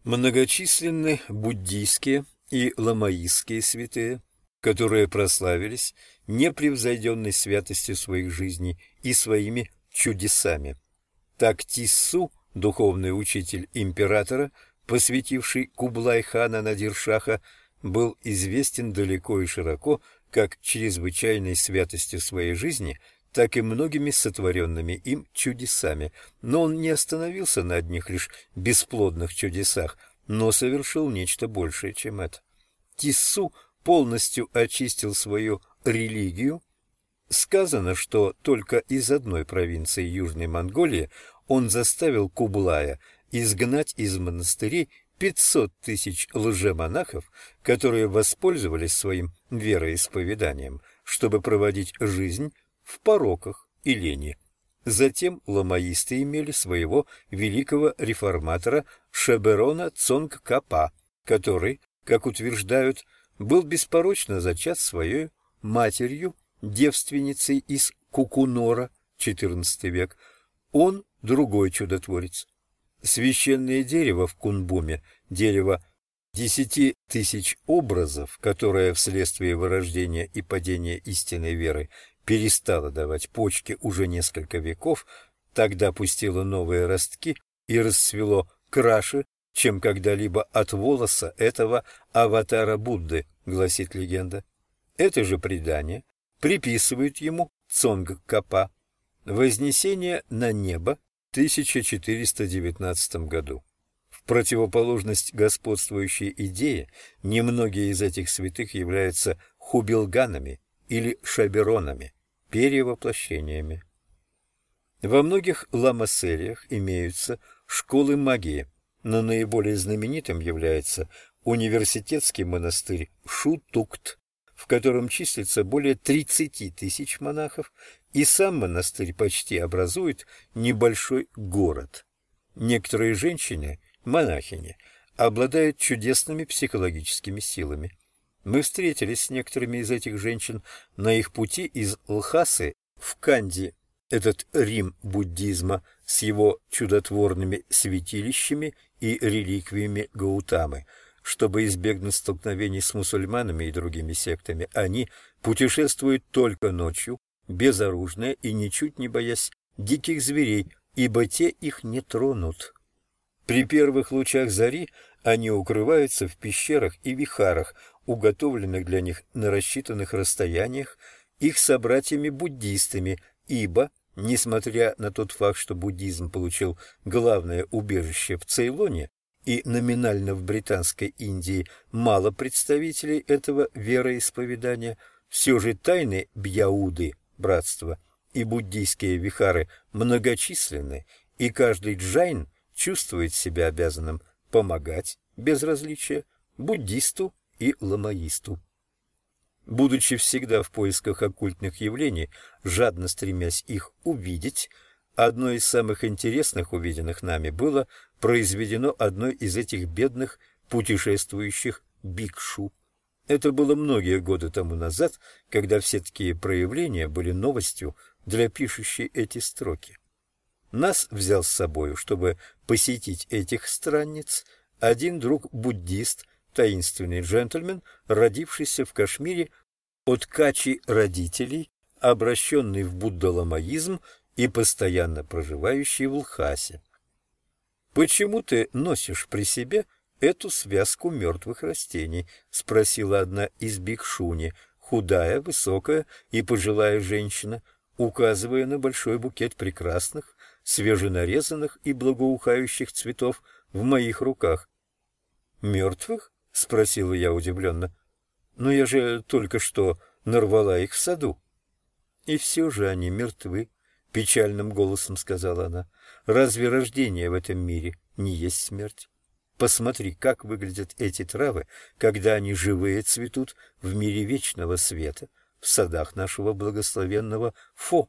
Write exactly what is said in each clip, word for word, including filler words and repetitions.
Многочисленны буддийские и ламаистские святые, которые прославились непревзойденной святостью своих жизней и своими чудесами. Так Тиссу, духовный учитель императора, посвятивший Кублай-хана Надир-шаха, был известен далеко и широко как чрезвычайной святостью своей жизни, так и многими сотворенными им чудесами, но он не остановился на одних лишь бесплодных чудесах, но совершил нечто большее, чем это. Тиссу полностью очистил свою религию. Сказано, что только из одной провинции Южной Монголии он заставил Кублая изгнать из монастырей пятьсот тысяч лжемонахов, которые воспользовались своим вероисповеданием, чтобы проводить жизнь в пороках и лени. Затем ламаисты имели своего великого реформатора Шаберона Цонгкапа, который, как утверждают, был беспорочно зачат своей матерью, девственницей из Кукунора, четырнадцатый век. Он другой чудотворец. Священное дерево в Кунбуме, дерево десяти тысяч образов, которое вследствие вырождения и падения истинной веры перестало давать почки уже несколько веков, тогда пустило новые ростки и расцвело краше, чем когда-либо от волоса этого аватара Будды, гласит легенда. Это же предание приписывает ему Цонгкапа вознесение на небо в тысяча четыреста девятнадцатом году. В противоположность господствующей идее, немногие из этих святых являются хубилганами или шаберонами, перевоплощениями. Во многих ламасериях имеются школы магии, но наиболее знаменитым является университетский монастырь Шутукт, в котором числится более тридцати тысяч монахов, и сам монастырь почти образует небольшой город. Некоторые женщины, монахини, обладают чудесными психологическими силами. Мы встретились с некоторыми из этих женщин на их пути из Лхасы в Канди, этот Рим буддизма с его чудотворными святилищами и реликвиями Гаутамы. Чтобы избегнуть столкновений с мусульманами и другими сектами, они путешествуют только ночью, безоружные и ничуть не боясь диких зверей, ибо те их не тронут. При первых лучах зари они укрываются в пещерах и вихарах, уготовленных для них на рассчитанных расстояниях их собратьями-буддистами, ибо, несмотря на тот факт, что буддизм получил главное убежище в Цейлоне и номинально в Британской Индии мало представителей этого вероисповедания, все же тайны бьяуды, братства, и буддийские вихары многочисленны, и каждый джайн чувствует себя обязанным помогать без различия буддисту и ламаисту. Будучи всегда в поисках оккультных явлений, жадно стремясь их увидеть, одно из самых интересных увиденных нами было произведено одной из этих бедных путешествующих бикшу. Это было многие годы тому назад, когда все такие проявления были новостью для пишущей эти строки. Нас взял с собою, чтобы посетить этих странниц, один друг-буддист, таинственный джентльмен, родившийся в Кашмире от качи родителей, обращенный в буддоламаизм и постоянно проживающий в Лхасе. «Почему ты носишь при себе эту связку мертвых растений?» — спросила одна из бикшуни, худая, высокая и пожилая женщина, указывая на большой букет прекрасных, свеженарезанных и благоухающих цветов в моих руках. «Мертвых?» — спросила я удивленно. «Но я же только что нарвала их в саду». «И все же они мертвы», — печальным голосом сказала она. «Разве рождение в этом мире не есть смерть? Посмотри, как выглядят эти травы, когда они живые цветут в мире вечного света, в садах нашего благословенного Фо».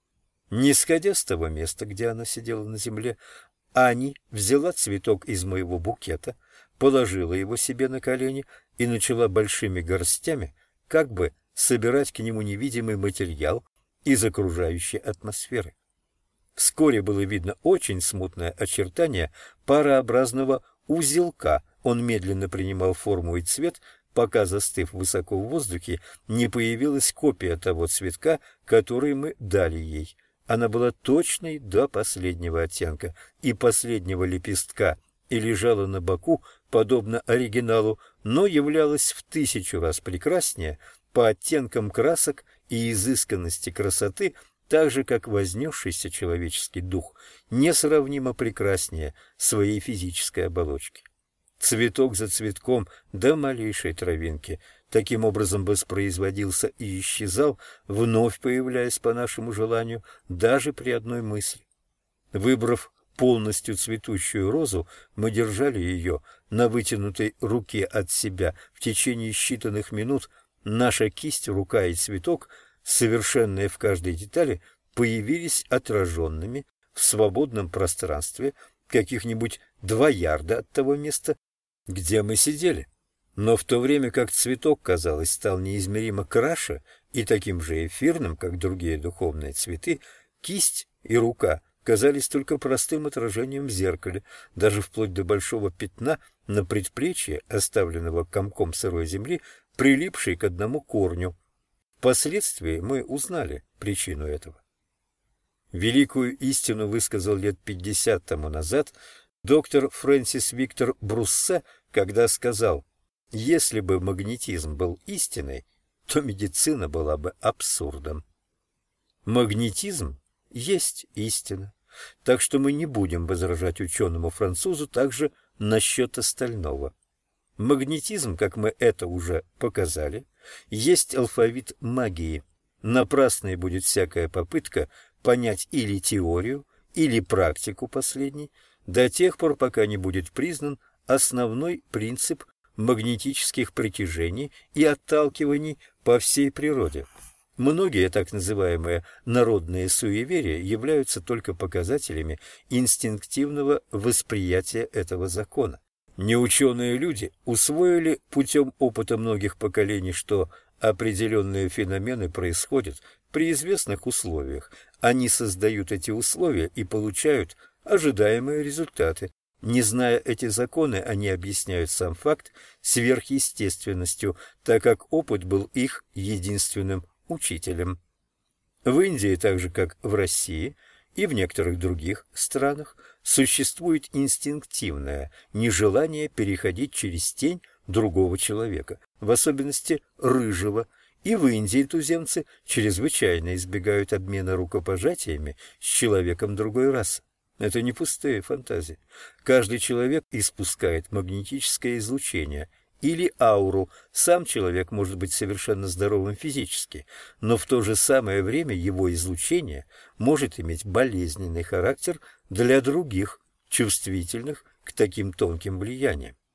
Не сходя с того места, где она сидела на земле, Ани взяла цветок из моего букета, положила его себе на колени и начала большими горстями как бы собирать к нему невидимый материал из окружающей атмосферы. Вскоре было видно очень смутное очертание парообразного узелка. Он медленно принимал форму и цвет, пока, застыв высоко в воздухе, не появилась копия того цветка, который мы дали ей. Она была точной до последнего оттенка и последнего лепестка и лежала на боку, подобно оригиналу, но являлась в тысячу раз прекраснее по оттенкам красок и изысканности красоты, так же, как вознесшийся человеческий дух несравнимо прекраснее своей физической оболочки. Цветок за цветком до малейшей травинки таким образом воспроизводился и исчезал, вновь появляясь по нашему желанию даже при одной мысли. Выбрав полностью цветущую розу, мы держали ее на вытянутой руке от себя в течение считанных минут. Наша кисть, рука и цветок, совершенные в каждой детали, появились отраженными в свободном пространстве каких-нибудь два ярда от того места, где мы сидели. Но в то время как цветок, казалось, стал неизмеримо краше и таким же эфирным, как другие духовные цветы, кисть и рука казались только простым отражением в зеркале, даже вплоть до большого пятна на предплечье, оставленного комком сырой земли, прилипшей к одному корню. Впоследствии мы узнали причину этого. Великую истину высказал лет пятьдесят тому назад доктор Фрэнсис Виктор Бруссе, когда сказал: «Если бы магнетизм был истиной, то медицина была бы абсурдом». Магнетизм есть истина, так что мы не будем возражать ученому-французу также насчет остального. Магнетизм, как мы это уже показали, есть алфавит магии. Напрасной будет всякая попытка понять или теорию, или практику последней, до тех пор, пока не будет признан основной принцип магнетических притяжений и отталкиваний по всей природе. Многие так называемые народные суеверия являются только показателями инстинктивного восприятия этого закона. Неученые люди усвоили путем опыта многих поколений, что определенные феномены происходят при известных условиях. Они создают эти условия и получают ожидаемые результаты. Не зная эти законы, они объясняют сам факт сверхъестественностью, так как опыт был их единственным учителем. В Индии, так же как в России и в некоторых других странах, существует инстинктивное нежелание переходить через тень другого человека, в особенности рыжего, и в Индии туземцы чрезвычайно избегают обмена рукопожатиями с человеком другой расы. Это не пустые фантазии. Каждый человек испускает магнетическое излучение или ауру. Сам человек может быть совершенно здоровым физически, но в то же самое время его излучение может иметь болезненный характер для других, чувствительных к таким тонким влияниям.